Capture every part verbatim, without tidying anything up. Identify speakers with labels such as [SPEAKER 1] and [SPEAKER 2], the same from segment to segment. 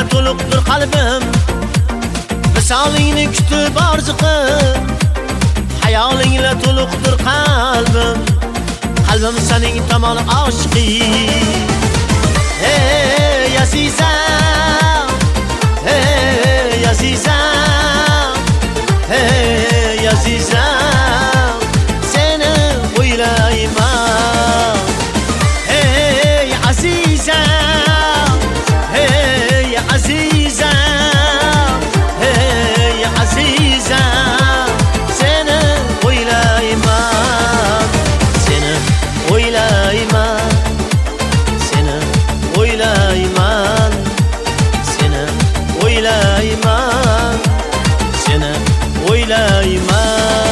[SPEAKER 1] to'liqdir qalbim, misolingni kutib orziqib. Hayolingla to'liqdir qalbim, qalbim sening tomon oshiqi. Hey azizam, hey azizam, hey azizam, seni o'ylayman. Hey azizam, hey azizam, hey azizam, seni o'ylayman, seni o'ylayman, seni o'ylayman, seni o'ylayman, seni o'ylayman.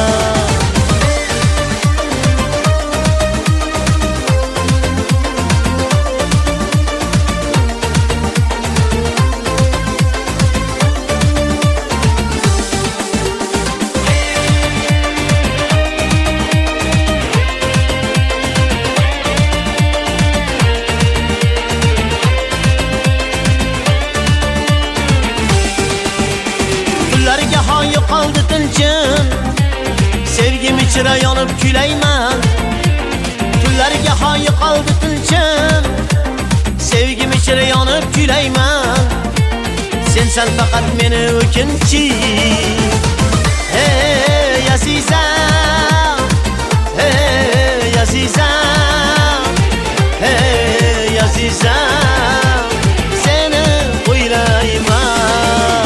[SPEAKER 1] Yo'qoldi tinchim, sevgim ichra yonib kulayman. Tunlarga ha yo'qoldi tinchim, sevgim ichra yonib kulayman. Sensan faqat meni o'kinchi. Hey azizam, hey azizam, hey azizam, seni o'ylayman.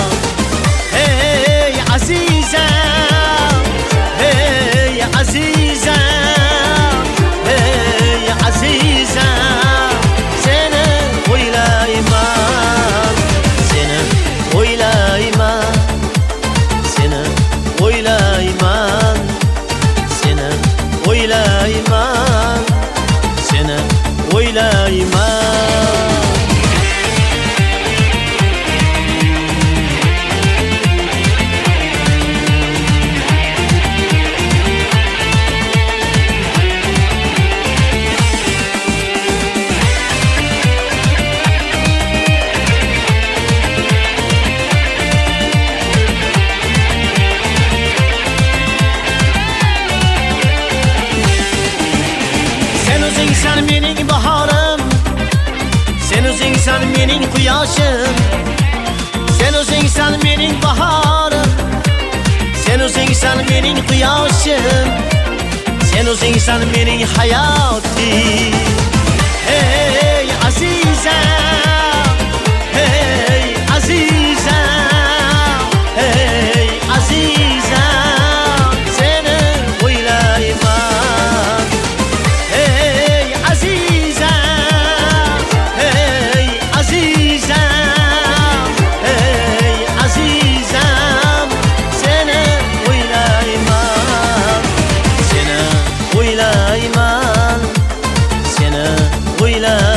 [SPEAKER 1] Azizam, hey azizam, hey azizam, seni o'ylayman, seni o'ylayman, seni o'ylayman, seni o'ylayman, seni o'ylayman. Sen mening bahorim, sen o'zingsan mening quyoshim. Sen o'zingsan mening bahorim, sen o'zingsan mening quyoshim. Sen o'zingsan mening hayotim. Hey azizam, hey azizam, hey azizam, seni o'ylayman. Hey azizam, hey azizam, hey azizam, seni o'ylayman, seni o'ylayman, seni o'ylayman.